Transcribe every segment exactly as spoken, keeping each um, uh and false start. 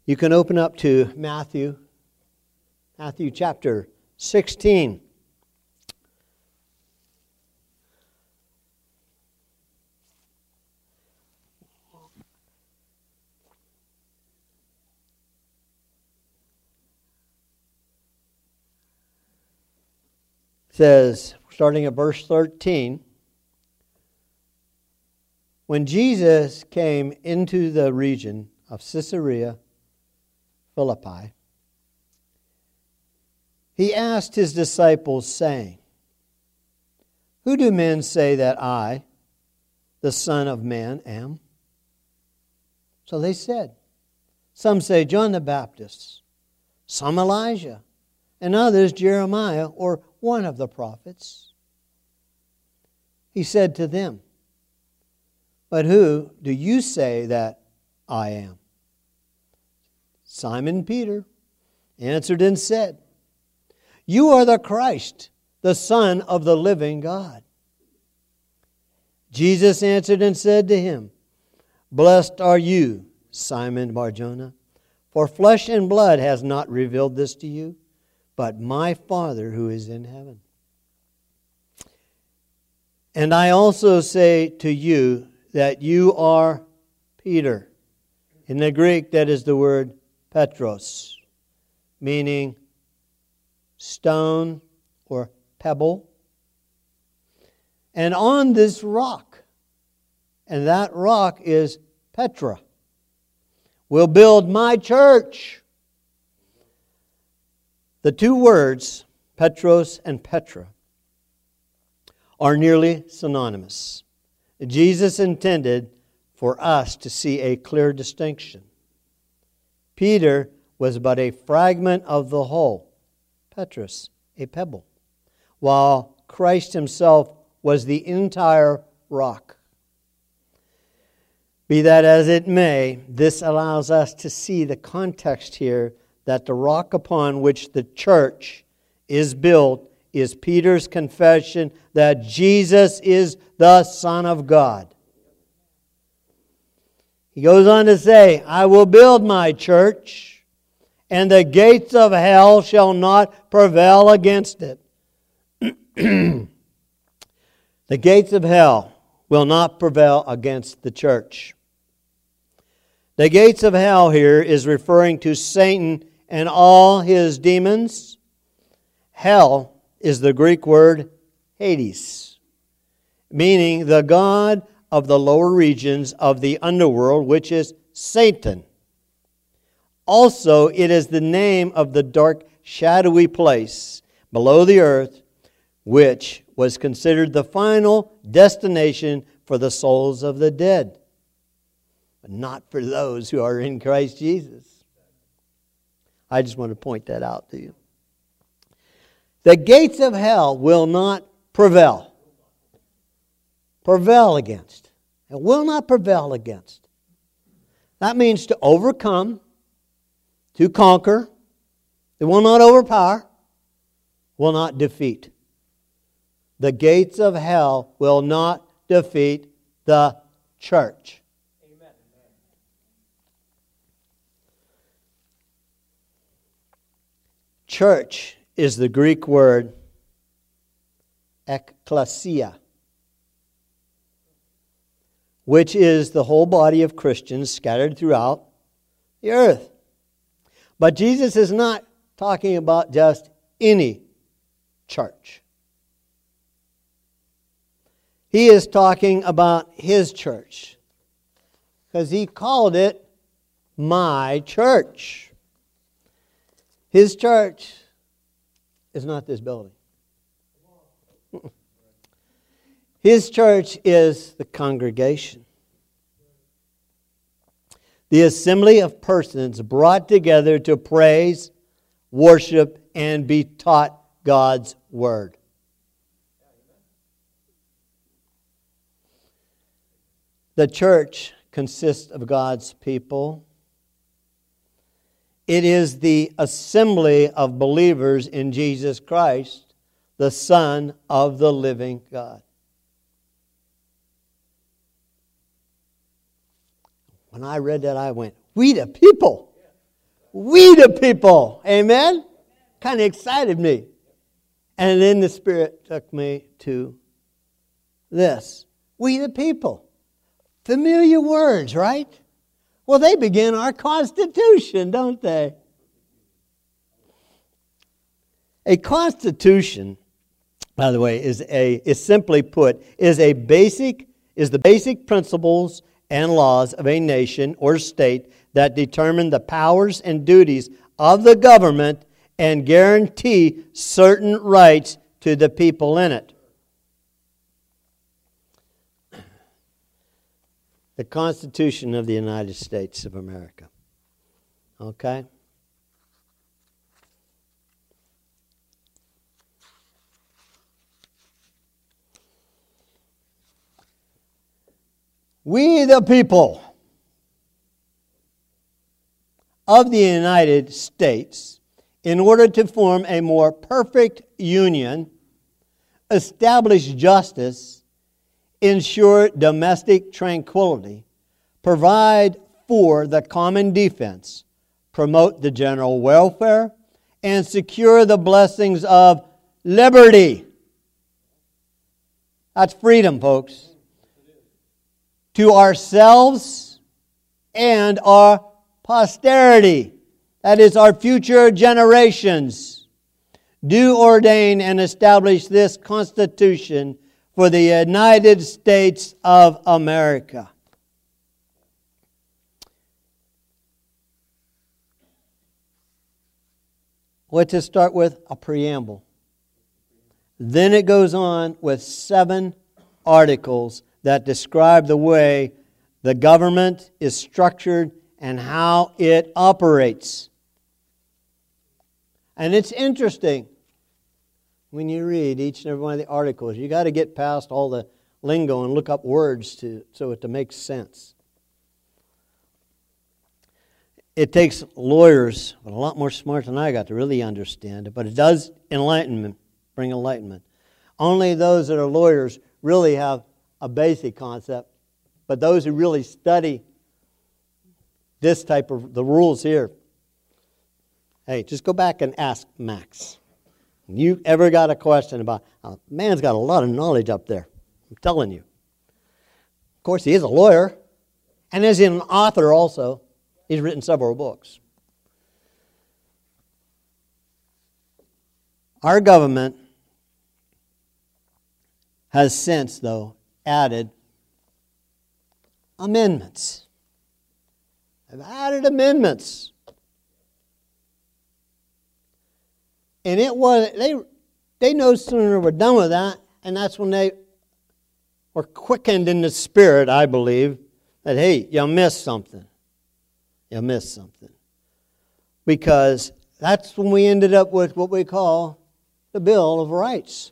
You can open up to Matthew, Matthew chapter sixteen. It says, starting at verse thirteen, when Jesus came into the region of Caesarea Philippi, he asked his disciples, saying, "Who do men say that I, the Son of Man, am?" So they said, "Some say John the Baptist, some Elijah, and others Jeremiah or one of the prophets." He said to them, "But who do you say that I am?" Simon Peter answered and said, "You are the Christ, the Son of the living God." Jesus answered and said to him, "Blessed are you, Simon Bar-Jonah, for flesh and blood has not revealed this to you, but my Father who is in heaven. And I also say to you that you are Peter." In the Greek, that is the word Petros, meaning stone or pebble. "And on this rock," and that rock is Petra, "will build my church." The two words, Petros and Petra, are nearly synonymous. Jesus intended for us to see a clear distinction. Peter was but a fragment of the whole, Petros, a pebble, while Christ himself was the entire rock. Be that as it may, this allows us to see the context here that the rock upon which the church is built is Peter's confession that Jesus is the Son of God. He goes on to say, "I will build my church, and the gates of hell shall not prevail against it." The gates of hell will not prevail against the church. The gates of hell here is referring to Satan and all his demons. Hell is the Greek word Hades, meaning the god of the lower regions of the underworld, which is Satan. Also, it is the name of the dark, shadowy place below the earth, which was considered the final destination for the souls of the dead, but not for those who are in Christ Jesus. I just want to point that out to you. The gates of hell will not prevail. Prevail against. It will not prevail against. That means to overcome, to conquer. It will not overpower, will not defeat. The gates of hell will not defeat the church. Amen. Church is the Greek word ekklesia, which is the whole body of Christians scattered throughout the earth. But Jesus is not talking about just any church. He is talking about His church, because He called it my church. His church is not this building. His church is the congregation, the assembly of persons brought together to praise, worship, and be taught God's Word. The church consists of God's people. It is the assembly of believers in Jesus Christ, the Son of the living God. When I read that, I went, we the people. We the people. Amen? Kind of excited me. And then the Spirit took me to this. We the people. Familiar words, right? Well, they begin our Constitution, don't they? A Constitution, by the way, is a is simply put, is a basic, is the basic principles and laws of a nation or state that determine the powers and duties of the government and guarantee certain rights to the people in it. The Constitution of the United States of America. Okay? We the people of the United States, in order to form a more perfect union, establish justice, ensure domestic tranquility, provide for the common defense, promote the general welfare, and secure the blessings of liberty. That's freedom, folks. To ourselves and our posterity, that is, our future generations, do ordain and establish this Constitution for the United States of America. Let's just start with a preamble. Then it goes on with seven articles that describe the way the government is structured and how it operates. And it's interesting when you read each and every one of the articles. You got to get past all the lingo and look up words to so it to make sense. It takes lawyers, but a lot more smart than I got, to really understand it. But it does enlightenment, bring enlightenment. Only those that are lawyers really have a basic concept, but those who really study this type of the rules here, hey, just go back and ask Max. You ever got a question about, uh, man's got a lot of knowledge up there. I'm telling you. Of course, he is a lawyer, and is an author also. He's written several books. Our government has since, though, added amendments. They've added amendments. And it was, they, they no sooner were done with that, and that's when they were quickened in the spirit, I believe, that, hey, you missed something. You missed something. Because that's when we ended up with what we call the Bill of Rights.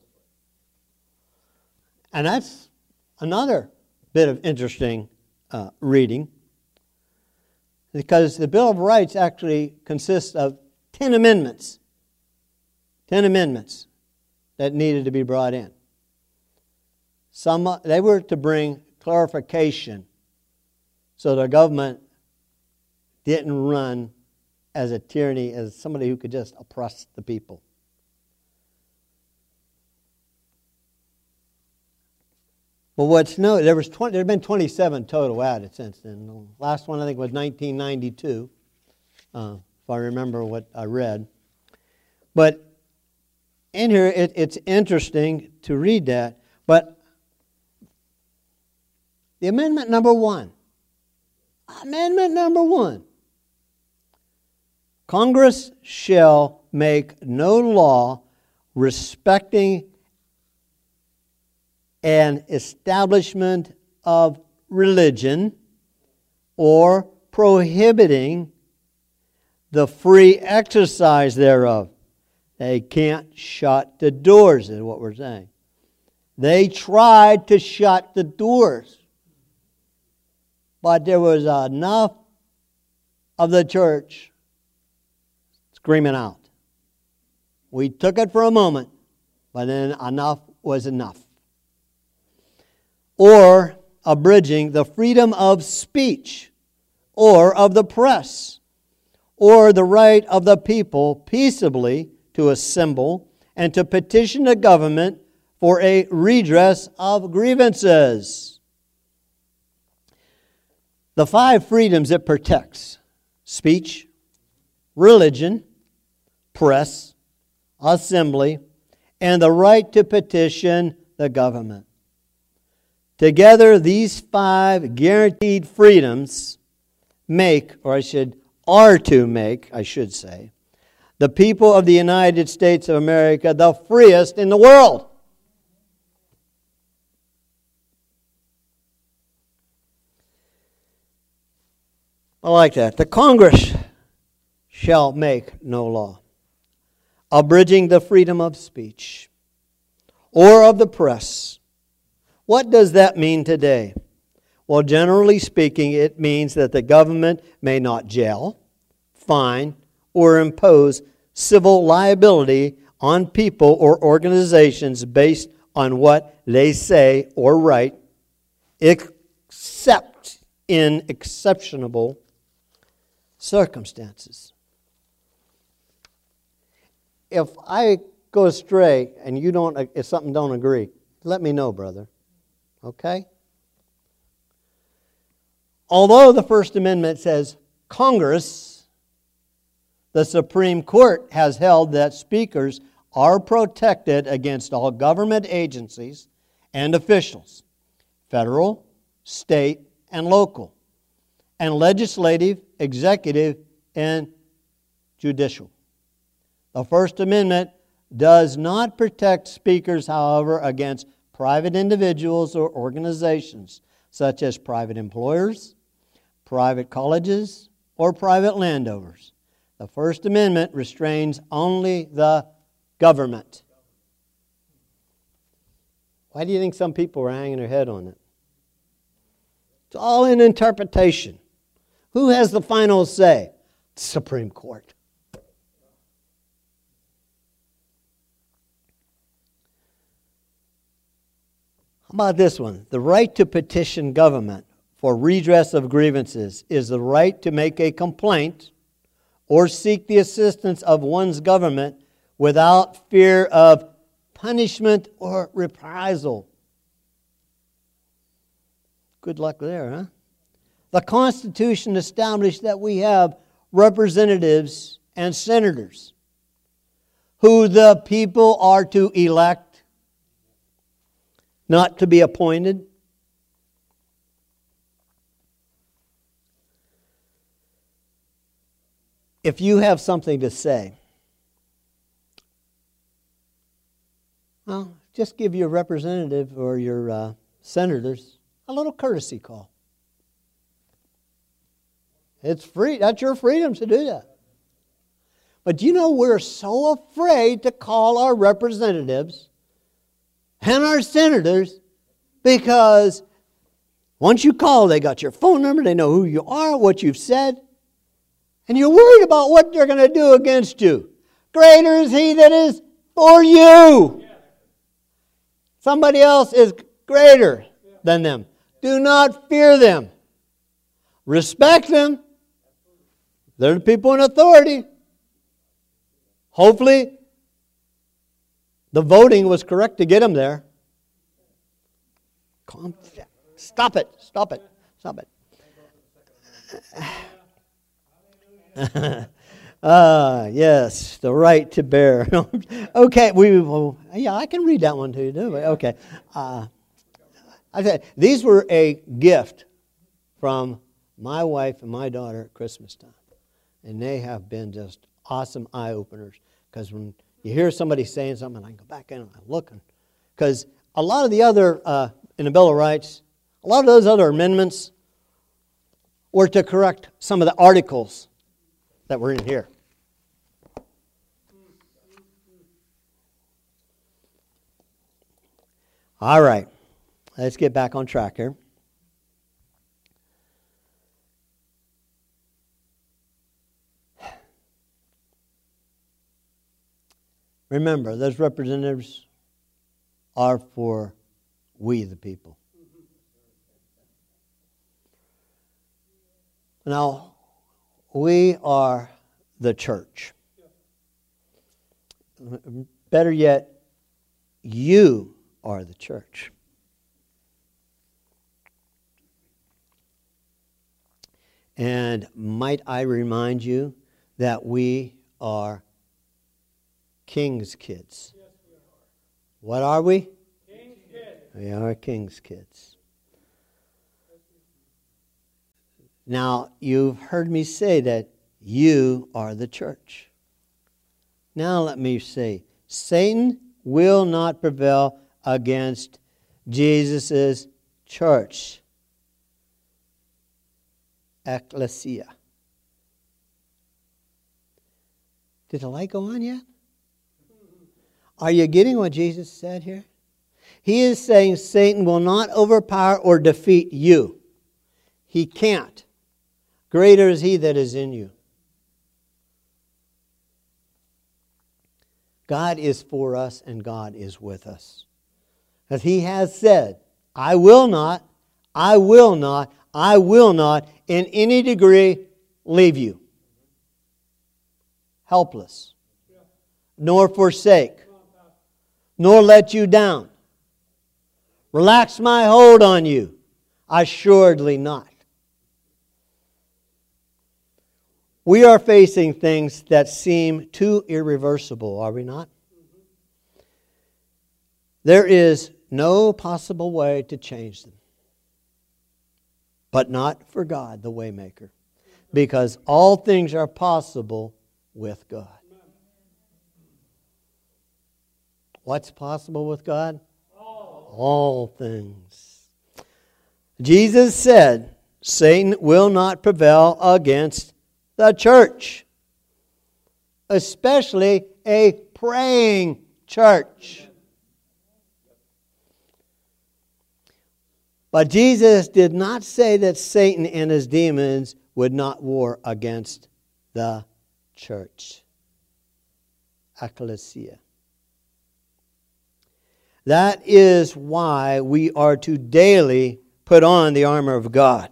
And that's another bit of interesting uh, reading. Because the Bill of Rights actually consists of ten amendments. Ten amendments that needed to be brought in. Some, they were to bring clarification so the government didn't run as a tyranny, as somebody who could just oppress the people. But what's noted, there was twenty, there have been twenty-seven total added since then. The last one I think was nineteen ninety-two, uh, if I remember what I read. But in here, it, it's interesting to read that. But the amendment number one, amendment number one, Congress shall make no law respecting an establishment of religion or prohibiting the free exercise thereof. They can't shut the doors, is what we're saying. They tried to shut the doors. But there was enough of the church screaming out. We took it for a moment, but then enough was enough. Or abridging the freedom of speech or of the press, or the right of the people peaceably to assemble and to petition the government for a redress of grievances. The five freedoms it protects: speech, religion, press, assembly, and the right to petition the government. Together, these five guaranteed freedoms make, or I should, are to make, I should say, the people of the United States of America the freest in the world. I like that. The Congress shall make no law abridging the freedom of speech or of the press. What does that mean today? Well, generally speaking, it means that the government may not jail, fine, or impose civil liability on people or organizations based on what they say or write, except in exceptional circumstances. If I go astray and you don't, if something don't agree, let me know, brother. Okay? Although the First Amendment says Congress, the Supreme Court has held that speakers are protected against all government agencies and officials, federal, state, and local, and legislative, executive, and judicial. The First Amendment does not protect speakers, however, against private individuals or organizations, such as private employers, private colleges, or private landowners. The First Amendment restrains only the government. Why do you think some people are hanging their head on it? It's all in interpretation. Who has the final say? The Supreme Court. How about this one? The right to petition government for redress of grievances is the right to make a complaint or seek the assistance of one's government without fear of punishment or reprisal. Good luck there, huh? The Constitution established that we have representatives and senators who the people are to elect, not to be appointed. If you have something to say, well, just give your representative or your uh, senators a little courtesy call. It's free. That's your freedom to do that. But you know, we're so afraid to call our representatives and our senators because once you call, they got your phone number, they know who you are, what you've said, and you're worried about what they're going to do against you. Greater is He that is for you. Somebody else is greater than them. Do not fear them. Respect them. They're the people in authority. Hopefully, the voting was correct to get them there. Calm, stop it. Stop it. Stop it. Ah, yes, the right to bear. Okay, we. Well, yeah, I can read that one too. Do we? Okay. Uh, I said these were a gift from my wife and my daughter at Christmas time, and they have been just awesome eye openers. Because when you hear somebody saying something, I can go back in and I look, because a lot of the other uh, in the Bill of Rights, a lot of those other amendments were to correct some of the articles that were in here. All right, let's get back on track here. Remember, those representatives are for we the people. Now, we are the church. Better yet, you are the church. And might I remind you that we are King's kids. Yes, we are. What are we? King's kids. We are King's kids. Now, you've heard me say that you are the church. Now let me say, Satan will not prevail against Jesus' church. Ecclesia. Did the light go on yet? Are you getting what Jesus said here? He is saying Satan will not overpower or defeat you. He can't. Greater is he that is in you. God is for us and God is with us. As he has said, I will not, I will not, I will not in any degree leave you. Helpless. Nor forsake. Nor let you down. Relax my hold on you. Assuredly not. We are facing things that seem too irreversible, are we not? There is no possible way to change them. But not for God, the waymaker. Because all things are possible with God. What's possible with God? All, all things. Jesus said, Satan will not prevail against the church. Especially a praying church. But Jesus did not say that Satan and his demons would not war against the church. Ecclesia. That is why we are to daily put on the armor of God.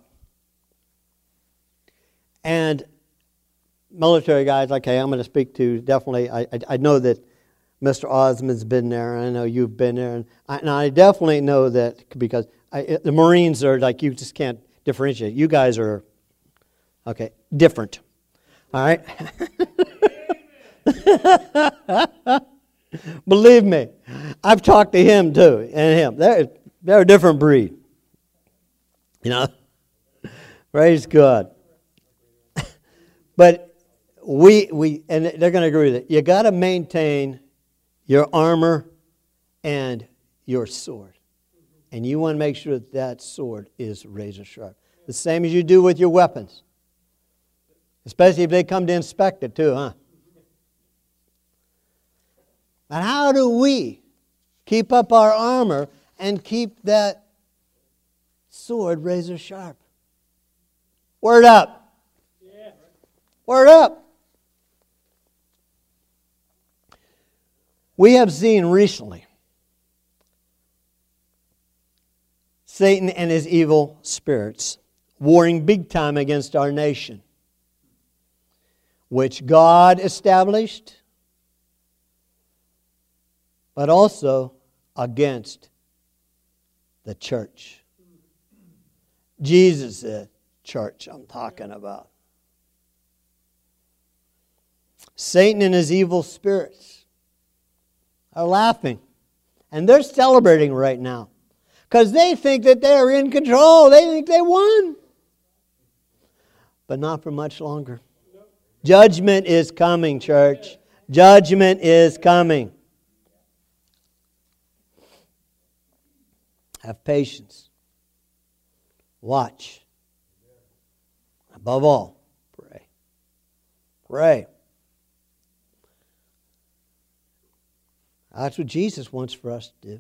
And military guys, okay, I'm going to speak to definitely, I, I, I know that Mister Osmond's been there, and I know you've been there, and I, and I definitely know that because I, the Marines are like, you just can't differentiate. You guys are, okay, different. All right? Believe me, I've talked to him too, and him. They're, they're a different breed. You know? Praise God. But we, we and they're going to agree with it. You got to maintain your armor and your sword. And you want to make sure that that sword is razor sharp. The same as you do with your weapons. Especially if they come to inspect it too, huh? But how do we keep up our armor and keep that sword razor sharp? Word up. Yeah. Word up. We have seen recently Satan and his evil spirits warring big time against our nation, which God established, but also against the church. Jesus said, church I'm talking about. Satan and his evil spirits are laughing. And they're celebrating right now. Because they think that they're in control. They think they won. But not for much longer. Judgment is coming, church. Judgment is coming. Have patience. Watch. Above all, pray. Pray. That's what Jesus wants for us to do.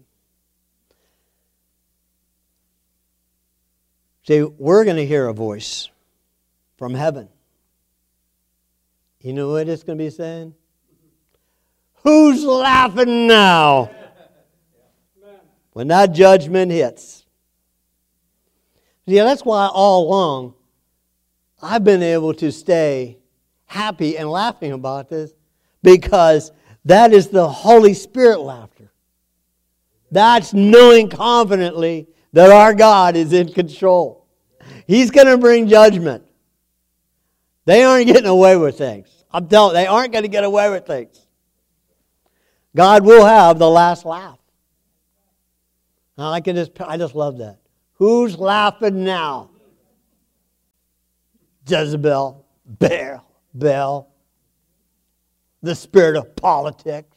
See, we're going to hear a voice from heaven. You know what it's going to be saying? Who's laughing now? When that judgment hits. Yeah, that's why all along I've been able to stay happy and laughing about this because that is the Holy Spirit laughter. That's knowing confidently that our God is in control. He's going to bring judgment. They aren't getting away with things. I'm telling you, they aren't going to get away with things. God will have the last laugh. I can just, I just love that. Who's laughing now? Jezebel, Baal, Baal, the spirit of politics,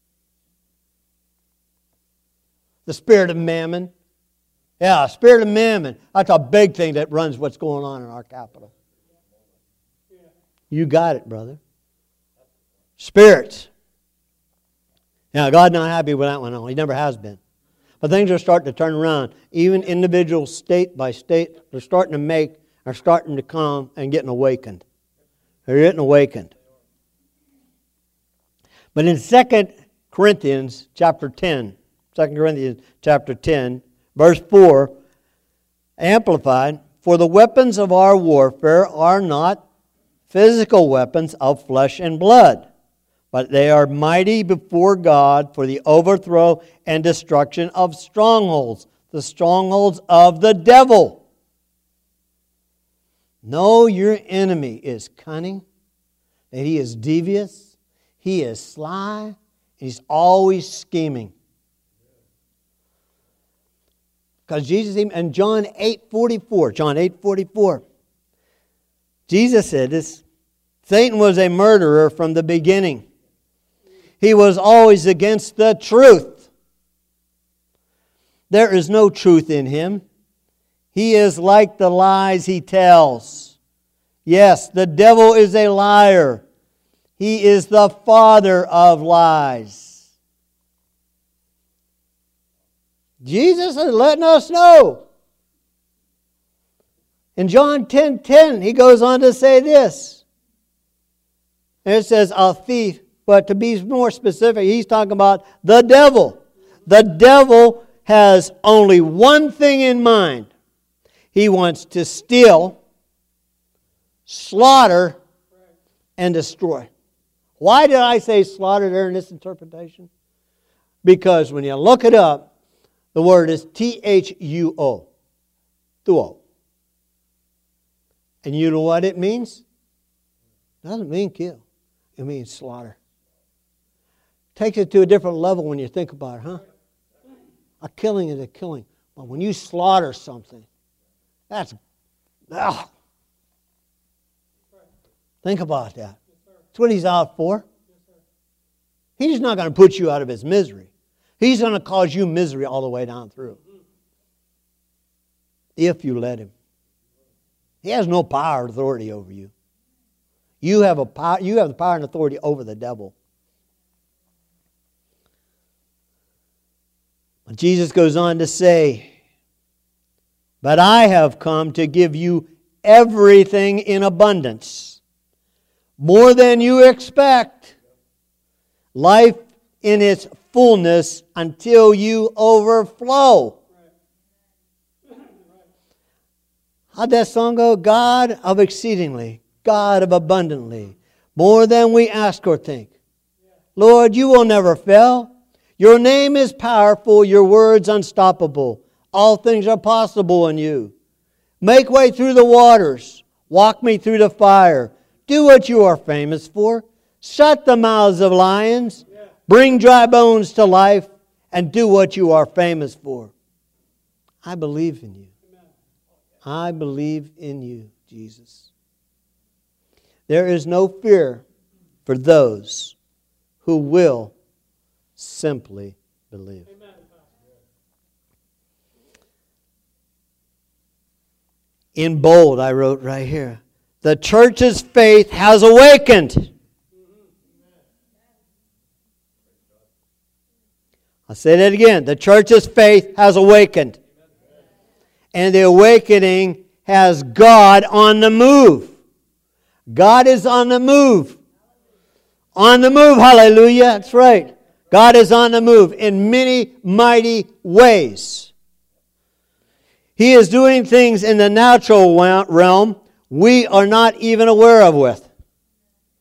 the spirit of mammon. Yeah, spirit of mammon. That's a big thing that runs what's going on in our capital. You got it, brother. Spirits. Now, God's not happy with that one. No, He never has been. But things are starting to turn around. Even individual state by state, they're starting to make, are starting to come and getting awakened. They're getting awakened. But in Second Corinthians chapter ten, Second Corinthians chapter ten, verse four, Amplified, for the weapons of our warfare are not physical weapons of flesh and blood, but they are mighty before God for the overthrow and destruction of strongholds, the strongholds of the devil. Know your enemy is cunning, that he is devious, he is sly, and he's always scheming. Because Jesus, in John eight forty-four, John eight forty-four, Jesus said this, Satan was a murderer from the beginning. He was always against the truth. There is no truth in him. He is like the lies he tells. Yes, the devil is a liar. He is the father of lies. Jesus is letting us know. In John ten ten, he goes on to say this. And it says, a thief. But to be more specific, he's talking about the devil. The devil has only one thing in mind. He wants to steal, slaughter, and destroy. Why did I say slaughter there in this interpretation? Because when you look it up, the word is T H U O. Thuo. And you know what it means? It doesn't mean kill. It means slaughter. Takes it to a different level when you think about it, huh? A killing is a killing. But when you slaughter something, that's... Ugh. Think about that. That's what he's out for. He's not going to put you out of his misery. He's going to cause you misery all the way down through. If you let him. He has no power or authority over you. You have a power, you have the power and authority over the devil. Jesus goes on to say, but I have come to give you everything in abundance, more than you expect, life in its fullness until you overflow. How'd that song go? God of exceedingly, God of abundantly, more than we ask or think. Lord, you will never fail. Your name is powerful, your word's unstoppable. All things are possible in you. Make way through the waters. Walk me through the fire. Do what you are famous for. Shut the mouths of lions. Bring dry bones to life. And do what you are famous for. I believe in you. I believe in you, Jesus. There is no fear for those who will simply believe. Amen. In bold, I wrote right here, the church's faith has awakened. I'll say that again. The church's faith has awakened. And the awakening has God on the move. God is on the move. On the move, hallelujah. That's right. God is on the move in many mighty ways. He is doing things in the natural realm we are not even aware of with.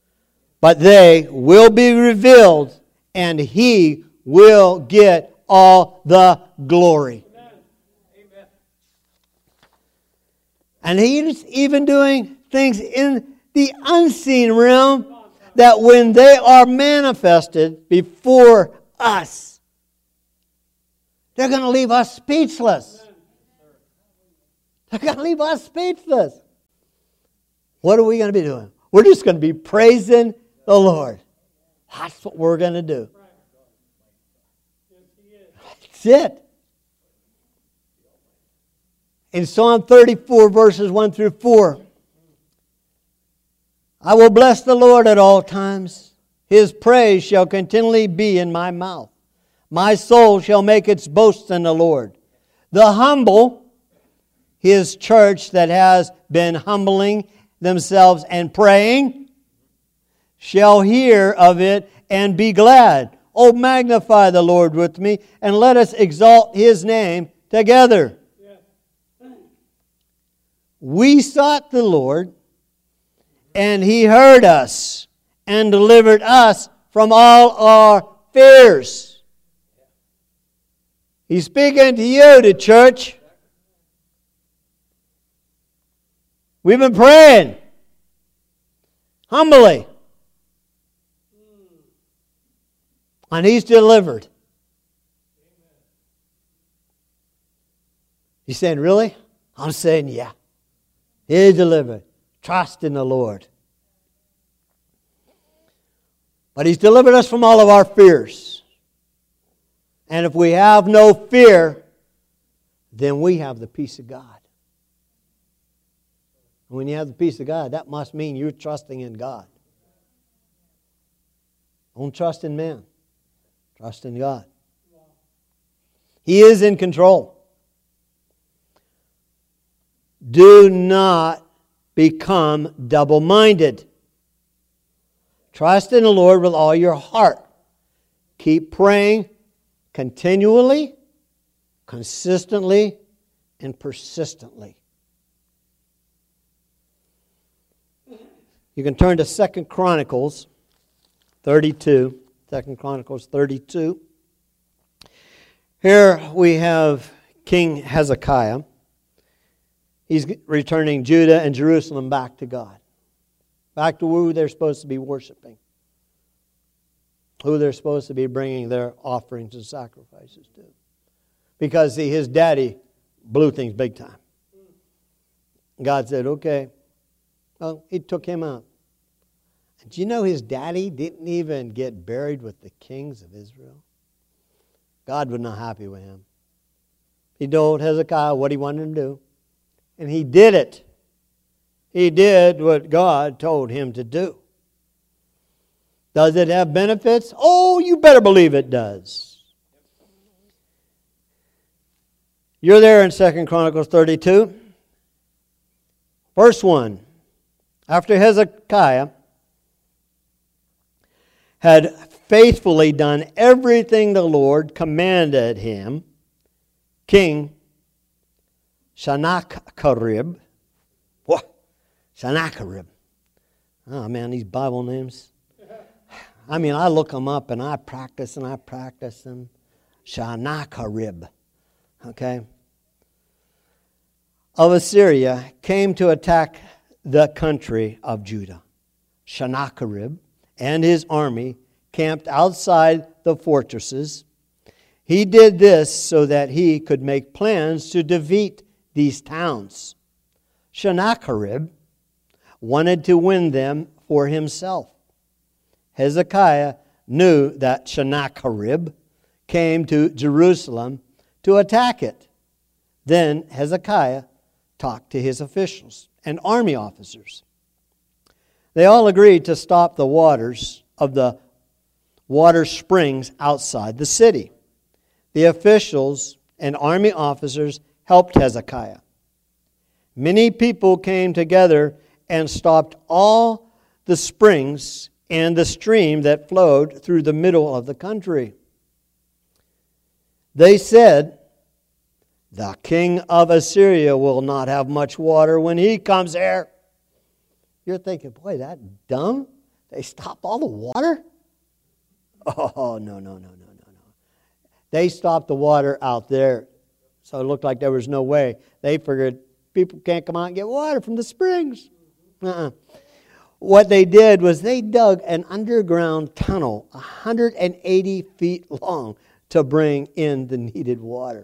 but they will be revealed, and He will get all the glory. Amen. And He's even doing things in the unseen realm that when they are manifested before us, they're going to leave us speechless. They're going to leave us speechless. What are we going to be doing? We're just going to be praising the Lord. That's what we're going to do. That's it. In Psalm thirty-four, verses one through four, I will bless the Lord at all times. His praise shall continually be in my mouth. My soul shall make its boast in the Lord. The humble, His church that has been humbling themselves and praying, shall hear of it and be glad. Oh, magnify the Lord with me, and let us exalt His name together. We sought the Lord, and He heard us and delivered us from all our fears. He's speaking to you, the church. We've been praying humbly, and He's delivered. He's saying, really? I'm saying, yeah. He's delivered. Trust in the Lord. But He's delivered us from all of our fears. And if we have no fear, then we have the peace of God. And when you have the peace of God, that must mean you're trusting in God. Don't trust in man. Trust in God. He is in control. Do not become double-minded. Trust in the Lord with all your heart. Keep praying continually, consistently, and persistently. You can turn to Second Chronicles thirty-two. Second Chronicles thirty-two. Here we have King Hezekiah. He's returning Judah and Jerusalem back to God. Back to who they're supposed to be worshiping. Who they're supposed to be bringing their offerings and sacrifices to. Because, see, his daddy blew things big time. God said, okay. Well, He took him out. And do you know his daddy didn't even get buried with the kings of Israel? God was not happy with him. He told Hezekiah what He wanted him to do. And he did it. He did what God told him to do. Does it have benefits? Oh, you better believe it does. You're there in Second Chronicles thirty-two. Verse one. After Hezekiah had faithfully done everything the Lord commanded him, King Sennacherib. What? Sennacherib. Oh, man, these Bible names. I mean, I look them up and I practice and I practice them. Sennacherib. Okay? Of Assyria came to attack the country of Judah. Sennacherib and his army camped outside the fortresses. He did this so that he could make plans to defeat these towns. Sennacherib wanted to win them for himself. Hezekiah knew that Sennacherib came to Jerusalem to attack it. Then Hezekiah talked to his officials and army officers. They all agreed to stop the waters of the water springs outside the city. The officials and army officers helped Hezekiah. Many people came together and stopped all the springs and the stream that flowed through the middle of the country. They said, "The king of Assyria will not have much water when he comes here." You're thinking, boy, that dumb? They stopped all the water? Oh, no, no, no, no, no, no. They stopped the water out there, so it looked like there was no way. They figured people can't come out and get water from the springs. Uh-uh. What they did was they dug an underground tunnel one hundred eighty feet long to bring in the needed water.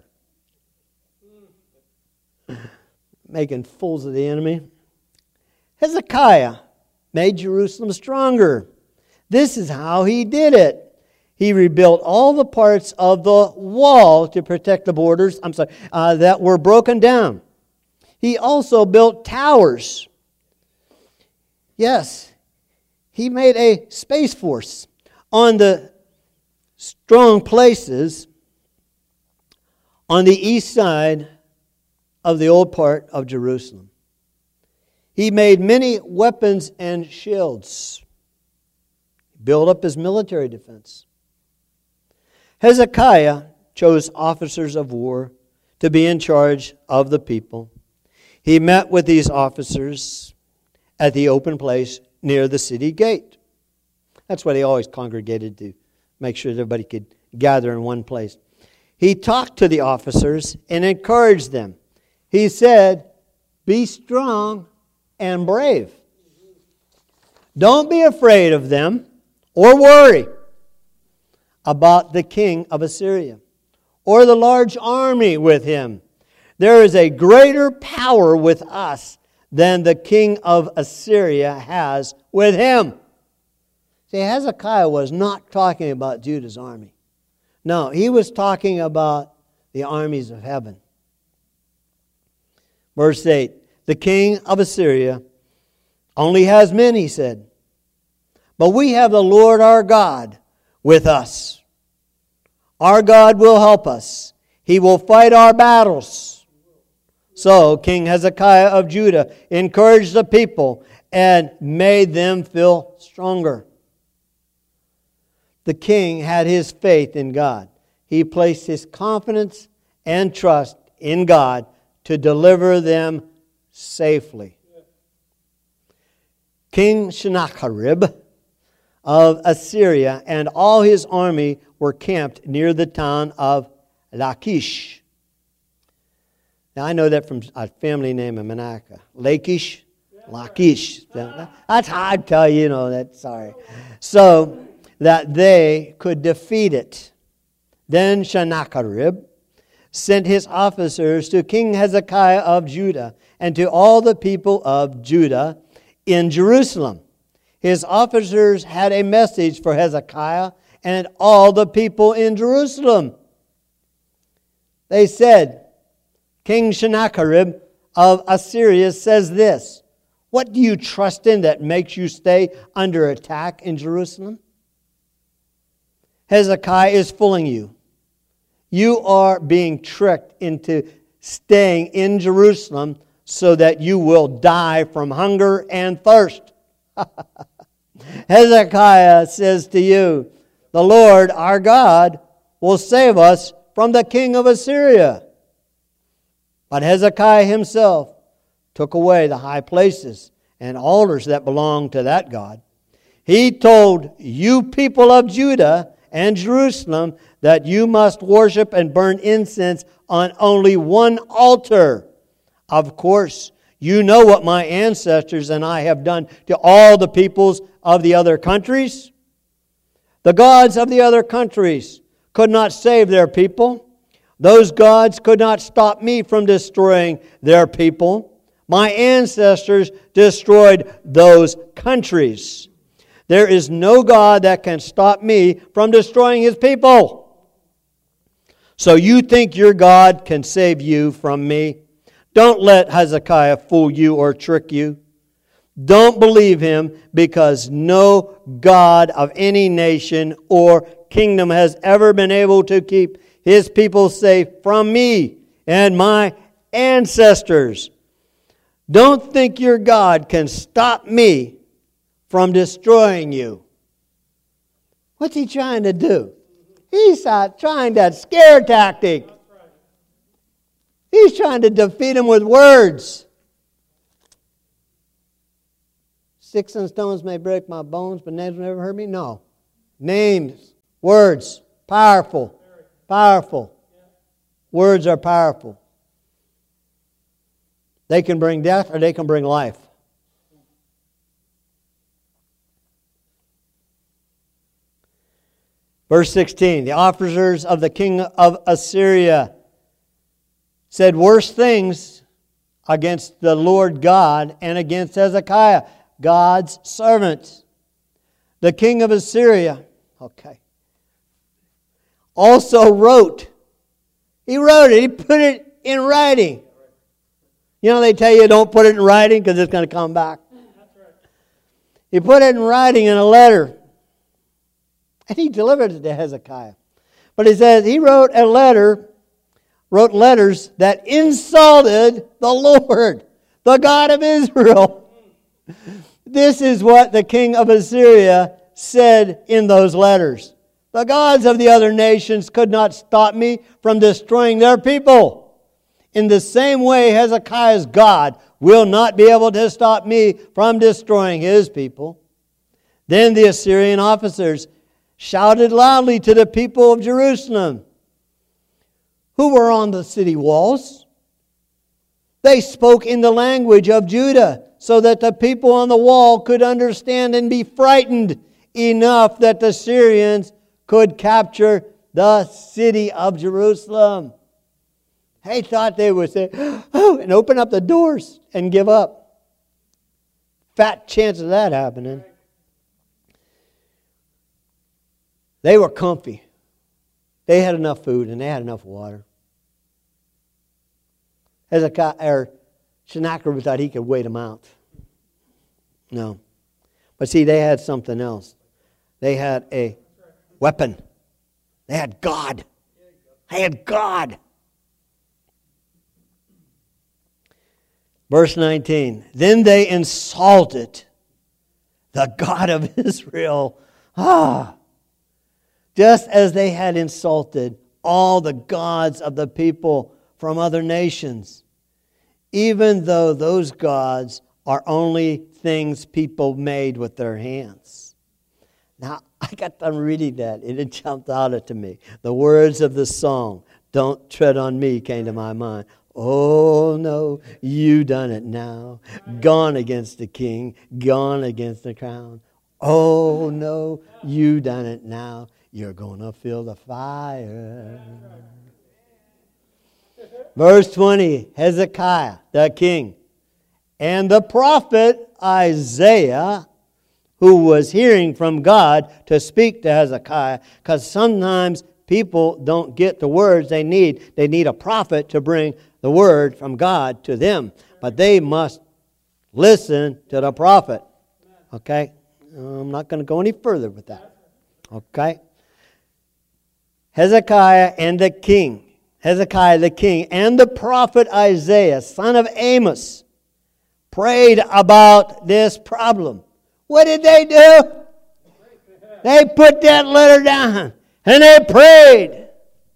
Making fools of the enemy. Hezekiah made Jerusalem stronger. This is how he did it. He rebuilt all the parts of the wall to protect the borders, I'm sorry, uh, that were broken down. He also built towers. Yes, he made a space force on the strong places on the east side of the old part of Jerusalem. He made many weapons and shields. He built up his military defense. Hezekiah chose officers of war to be in charge of the people. He met with these officers at the open place near the city gate. That's why they always congregated, to make sure that everybody could gather in one place. He talked to the officers and encouraged them. He said, "Be strong and brave. Don't be afraid of them or worry about the king of Assyria or the large army with him. There is a greater power with us than the king of Assyria has with him." See, Hezekiah was not talking about Judah's army. No, he was talking about the armies of heaven. Verse eight, the king of Assyria only has men, he said, but we have the Lord our God with us. Our God will help us. He will fight our battles. So King Hezekiah of Judah encouraged the people and made them feel stronger. The king had his faith in God. He placed his confidence and trust in God to deliver them safely. King Sennacherib of Assyria and all his army were camped near the town of Lachish. Now, I know that from a family name in Manasseh. Lachish? Lachish. That's hard to tell you, you know that. Sorry. So, that they could defeat it. Then Sennacherib sent his officers to King Hezekiah of Judah and to all the people of Judah in Jerusalem. His officers had a message for Hezekiah and all the people in Jerusalem. They said, King Sennacherib of Assyria says this, "What do you trust in that makes you stay under attack in Jerusalem? Hezekiah is fooling you. You are being tricked into staying in Jerusalem so that you will die from hunger and thirst." Hezekiah says to you, "The Lord our God will save us from the king of Assyria." But Hezekiah himself took away the high places and altars that belonged to that God. He told you people of Judah and Jerusalem that you must worship and burn incense on only one altar. Of course, you know what my ancestors and I have done to all the peoples of the other countries. The gods of the other countries could not save their people. Those gods could not stop me from destroying their people. My ancestors destroyed those countries. There is no God that can stop me from destroying His people. So you think your God can save you from me? Don't let Hezekiah fool you or trick you. Don't believe him, because no God of any nation or kingdom has ever been able to keep His people safe from me and my ancestors. Don't think your God can stop me from destroying you. What's he trying to do? He's not trying that scare tactic. He's trying to defeat him with words. Sticks and stones may break my bones, but names will never hurt me? No. Names, words, powerful, powerful. Words are powerful. They can bring death or they can bring life. Verse sixteen, the officers of the king of Assyria said worse things against the Lord God and against Hezekiah, God's servant. The king of Assyria, okay, also wrote. He wrote it. He put it in writing. You know, they tell you don't put it in writing because it's going to come back. He put it in writing in a letter. And he delivered it to Hezekiah. But he says he wrote a letter, wrote letters that insulted the Lord, the God of Israel. This is what the king of Assyria said in those letters. The gods of the other nations could not stop me from destroying their people. In the same way, Hezekiah's God will not be able to stop me from destroying his people. Then the Assyrian officers shouted loudly to the people of Jerusalem who were on the city walls. They spoke in the language of Judah so that the people on the wall could understand and be frightened enough that the Syrians could capture the city of Jerusalem. They thought they would say, oh, and open up the doors and give up. Fat chance of that happening. They were comfy. They had enough food and they had enough water. Hezekiah, or Sennacherib thought he could wait them out. No. But see, they had something else. They had a weapon. They had God. They had God. Verse nineteen. Then they insulted the God of Israel. Ah! Just as they had insulted all the gods of the people from other nations, even though those gods are only things people made with their hands. Now, I got done reading that, and it jumped out to me. The words of the song, "Don't Tread on Me," came to my mind. Oh, no, you done it now. Gone against the king, gone against the crown. Oh, no, you done it now. You're going to feel the fire. Verse twenty, Hezekiah, the king, and the prophet Isaiah, who was hearing from God to speak to Hezekiah, because sometimes people don't get the words they need. They need a prophet to bring the word from God to them. But they must listen to the prophet. Okay? I'm not going to go any further with that. Okay? Hezekiah and the king, Hezekiah the king, and the prophet Isaiah, son of Amos, prayed about this problem. What did they do? They put that letter down and they prayed.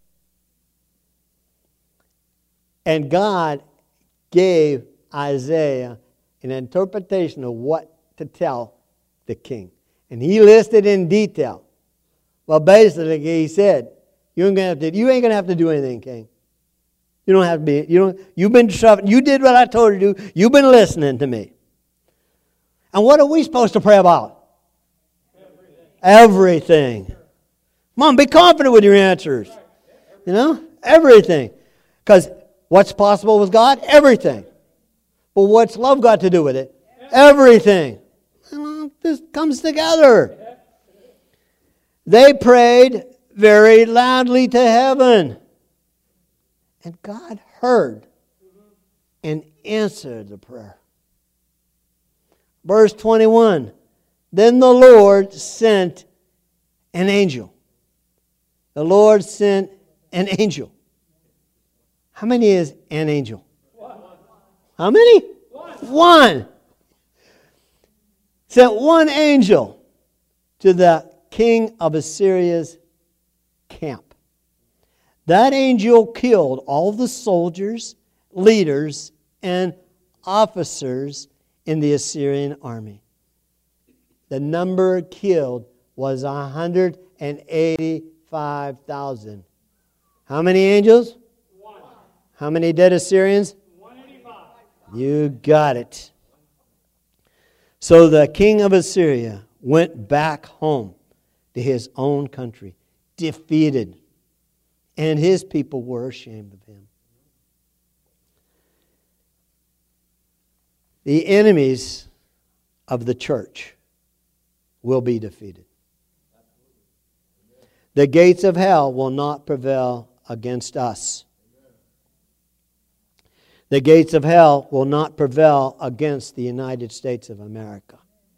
And God gave Isaiah an interpretation of what to tell the king. And he listed in detail. Well, basically, he said, You ain't gonna have to. You ain't gonna have to do anything, king. You don't have to be. You don't. You've been shoving. You did what I told you to do. You've been listening to me. And what are we supposed to pray about? Everything. Everything. Come on, be confident with your answers. You know, everything. Because what's possible with God? Everything. But what's love got to do with it? Everything. Well, this comes together. They prayed very loudly to heaven. And God heard and answered the prayer. Verse twenty-one. Then the Lord sent an angel. The Lord sent an angel. How many is an angel? One. How many? One. One. Sent one angel to the king of Assyria's camp. That angel killed all the soldiers, leaders, and officers in the Assyrian army. the number killed was one hundred eighty-five thousand. How many angels? One. How many dead Assyrians? one eighty-five. You got it. So the king of Assyria went back home to his own country, defeated, and his people were ashamed of him. The enemies of the church will be defeated. The gates of hell will not prevail against us. The gates of hell will not prevail against the United States of America.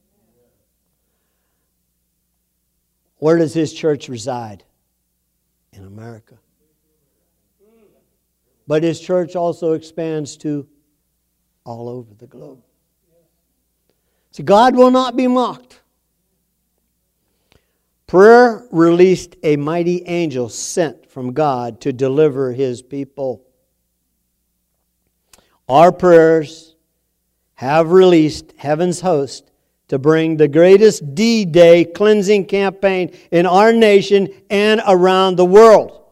Where does His church reside? In America. But His church also expands to all over the globe. So God will not be mocked. Prayer released a mighty angel sent from God to deliver His people. Our prayers have released heaven's host to bring the greatest D-Day cleansing campaign in our nation and around the world.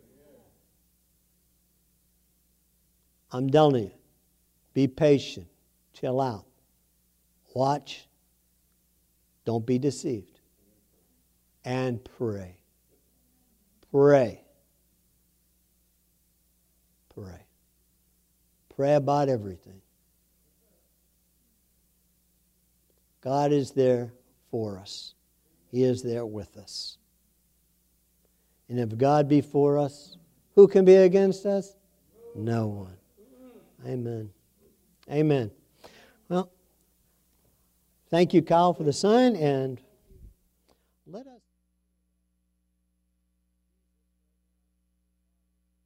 I'm telling you, be patient, chill out, watch, don't be deceived, and pray. Pray. Pray. Pray about everything. God is there for us. He is there with us. And if God be for us, who can be against us? No one. Amen. Amen. Well, thank you, Kyle, for the sign, and let us...